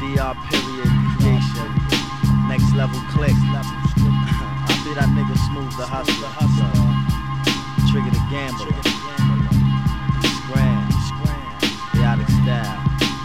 DR period creation. Next level click. I be that nigga Smooth the hustler. Trigger the gambler. Scram. Chaotic style.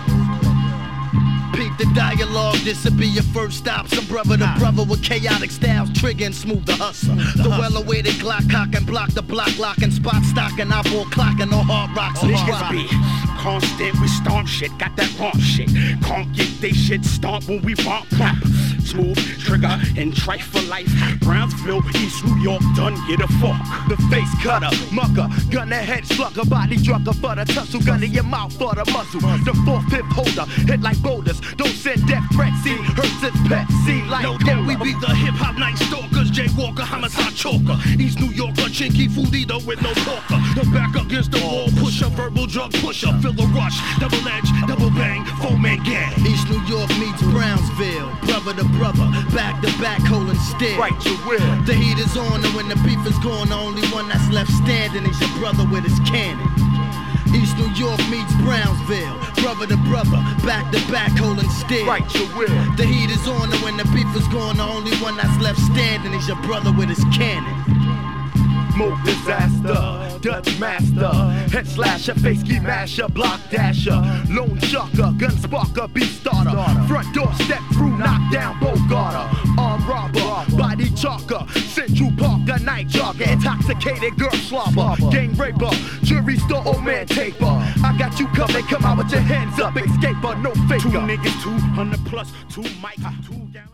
Peep the dialogue, this'll be your first stop. Some brother to brother with chaotic styles, Trigger and Smooth the hustler. The well-awaited Glock cock and block the block locking, spot stocking, eyeball clocking, no hard rocks. Niggas be constant, we stomp shit, got that wrong shit. Can't get they shit stomped when we romp rap. Smooth, Trigger, and Trife for life. Brownsville, East New York, done get a fork. The face cutter, mucker, gun the head slugger, body drugger for the tussle, gun in your mouth for the muzzle. The 4th, 5th holder, hit like boulders, don't send death threats, see, hurts its pet, see, like no doubt we be the hip-hop night stalkers, jaywalker, homicide choker. East New Yorker, chinky food eater with no porker. The back against the wall, pusher, verbal drug pusher, feel the rush, double edge, double bang, 4-man gang. East New York meets Brownsville, brother to brother, back to back, holding still. right your will. The heat is on, and when the beef is gone, the only one that's left standing is your brother with his cannon. East New York meets Brownsville, brother to brother, back to back, holding still. Right your will. The heat is on, and when the beef is gone, the only one that's left standing is your brother with his cannon. Smoke disaster, Dutch master, head slasher, face key masher, block dasher, lone chucker, gun sparker, beat starter, front door step through, knock down, Bogarter, arm robber, body chalker, Central Parker, night jogger, intoxicated girl slobber, gang raper, jury store, old man taper. I got you covered, come out with your hands up, escaper, no faker. 2 niggas, 200 plus, 2 mic, 2 down.